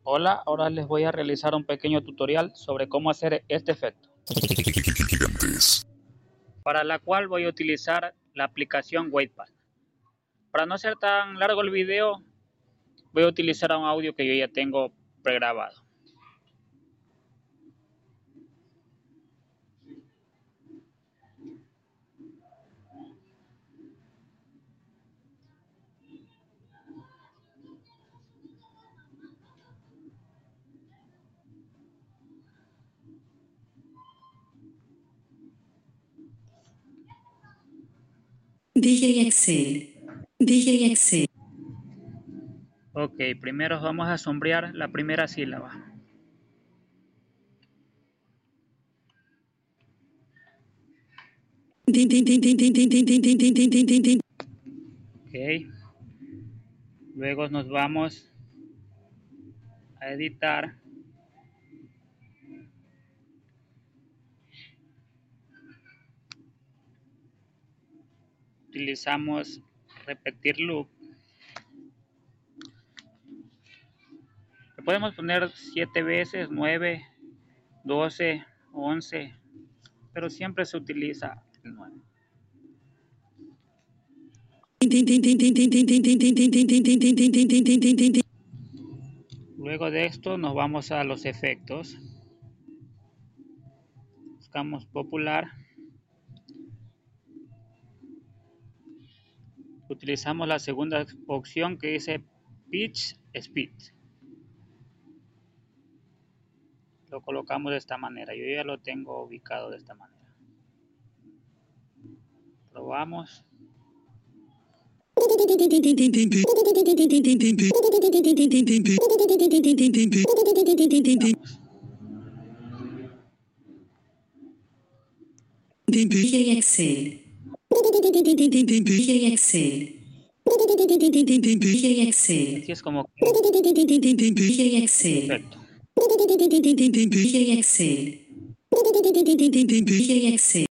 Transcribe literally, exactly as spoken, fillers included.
Hola, ahora les voy a realizar un pequeño tutorial sobre cómo hacer este efecto, Gigantes. para la cual voy a utilizar la aplicación Wavepad. Para no ser tan largo el video, voy a utilizar un audio que yo ya tengo pregrabado. D J Excel. D J Excel. Ok, primero vamos a sombrear la primera sílaba. Din, din, din, din, din, din, din, din, din, din, din, din, din. Ok, luego nos vamos a editar. Utilizamos repetir loop. Le podemos poner siete veces, nueve, doce, once, pero siempre se utiliza el nueve. Luego de esto nos vamos a los efectos. Buscamos popular. Utilizamos la segunda opción que dice Pitch Speed. Lo colocamos de esta manera. Yo ya lo tengo ubicado de esta manera. Probamos. D J Excel. D J Excel. D J Excel. Así es como D J Excel. perfecto. D J Excel. D J Excel.